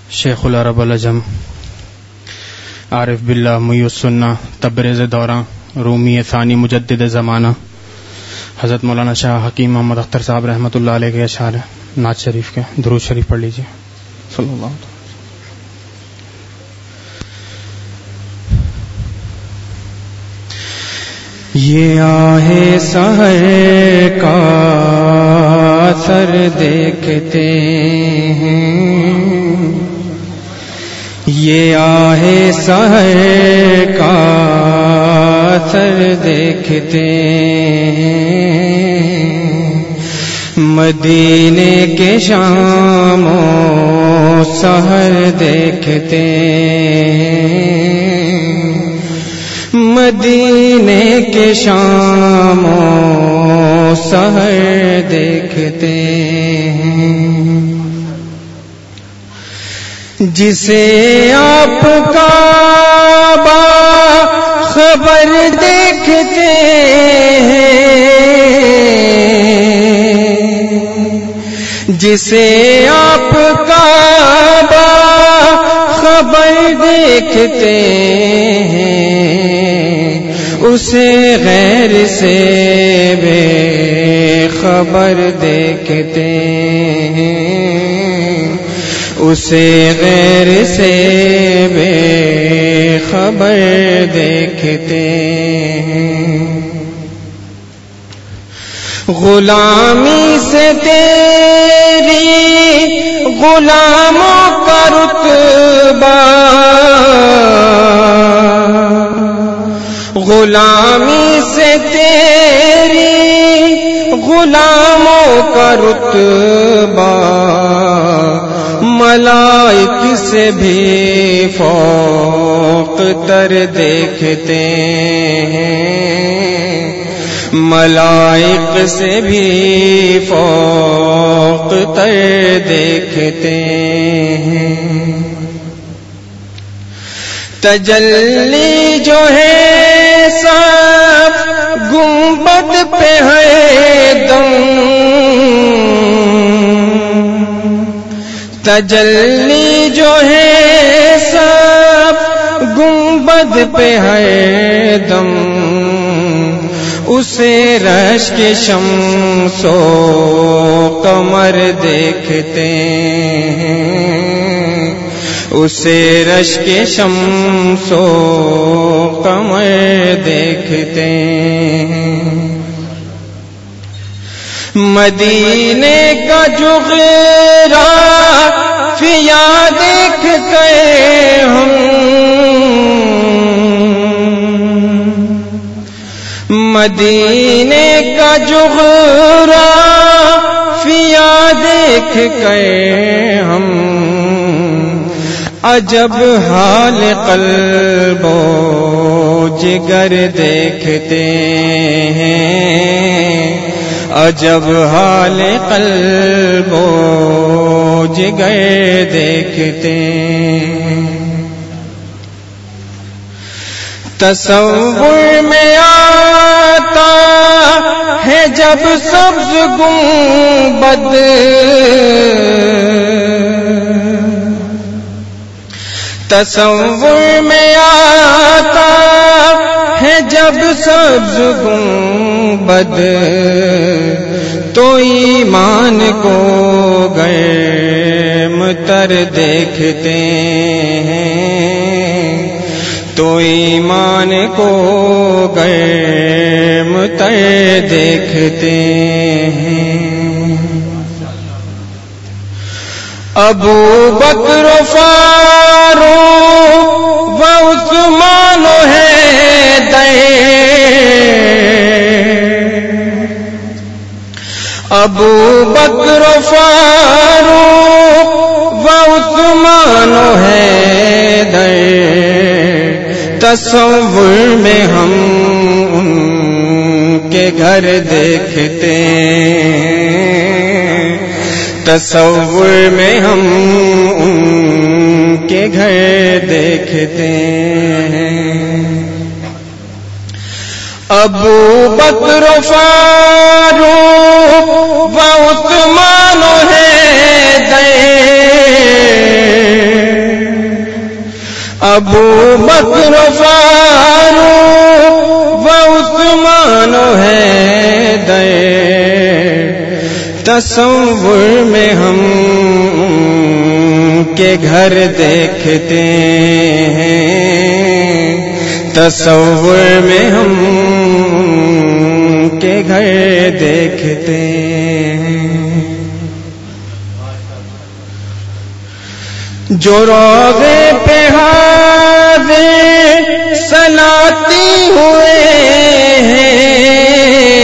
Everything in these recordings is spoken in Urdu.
شیخ العرب العجم عارف باللہ محی السنہ تبریز دوران رومی ثانی مجدد زمانہ حضرت مولانا شاہ حکیم محمد اختر صاحب رحمۃ اللہ علیہ کے اشعار نعت شریف کے درود شریف پڑھ لیجیے صلی اللہ علیہ وسلم. یہ آہ سحر کا اثر دیکھتے ہیں، یہ آہ سحر کا اثر دیکھتے ہیں، مدینے کے شام و سحر دیکھتے ہیں، مدینے کے شام و سحر دیکھتے ہیں. جسے آپ کا باخبر دیکھتے ہیں، جسے آپ کا باخبر دیکھتے ہیں، اسے غیر سے بے خبر دیکھتے ہیں، اسے غیر سے بے خبر دیکھتے ہیں. غلامی سے تیری غلاموں کا رتبہ، غلامی سے تیری غلاموں کا رتبہ، ملائک سے بھی فوق تر دیکھتے ہیں، ملائک سے بھی فوق تر دیکھتے ہیں. تجلی جو ہے سب گنبد پہ ہے دم، تجلی جو ہے سب گنبد پہ ہے دم، اسے رشک شمس و قمر دیکھتے ہیں، اسے رشک شمس و قمر دیکھتے ہیں. مدینے کا جغرافیہ دیکھ کے ہم، مدینے کا جغرافیہ دیکھ کے ہم، عجب حال قلب و جگر دیکھتے ہیں، عجب حال قلب و جگر دیکھتے ہیں. تصور میں آتا ہے جب سبز گنبد، تصور میں آتا ہے جب سبز گنبد، تو ایمان کو گرم تر دیکھتے ہیں، تو ایمان کو گرم تر دیکھتے ہیں. ابو بکر و فاروق و عثمان و حیدر، ابو بکر و فاروق و عثمان و حیدر، تصور میں ہم ان کے گھر دیکھتے ہیں، تصور میں ہم ان کے گھر دیکھتے ہیں. ابو بکر و فاروق و عثمان و حیدر، ابو بکر فاروق و عثمان حیدر تصور میں ہم کے گھر دیکھتے ہیں، تصور میں ہم کے گھر دیکھتے ہیں، جو روضے پہ حاضر سلاتی ہوئے ہیں،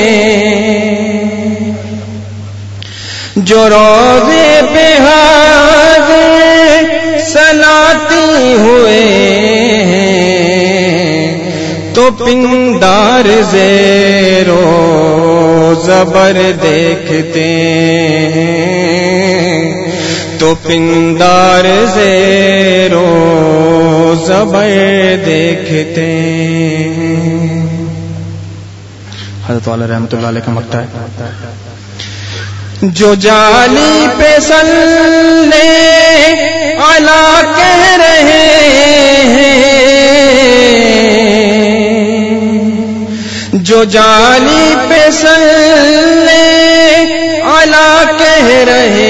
جو روضے پہ حاضر سلاتی ہوئے ہیں، تو پندار زیر و زبر دیکھتے ہیں، تو پندار زیر و زبر دیکھتے ہیں۔ حضرت والا رحمۃ اللہ علیہ کا مقطع ہے، جو جالی پہ صلی علی کہہ رہے ہیں، جو جالی پہ صلی علی کہہ رہے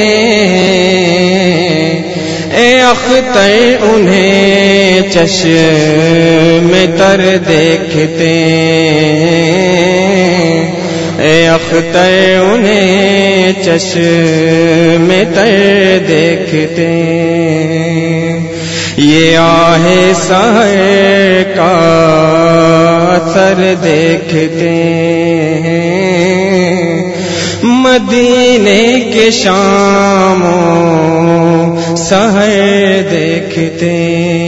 ہیں، اے اختر انہیں چشم تر دیکھتے ہیں، اے اختر انہیں چشم تر دیکھتے ہیں، یہ آہ سحر کا اثر دیکھتے ہیں، مدینے کے شام و سحر دیکھتے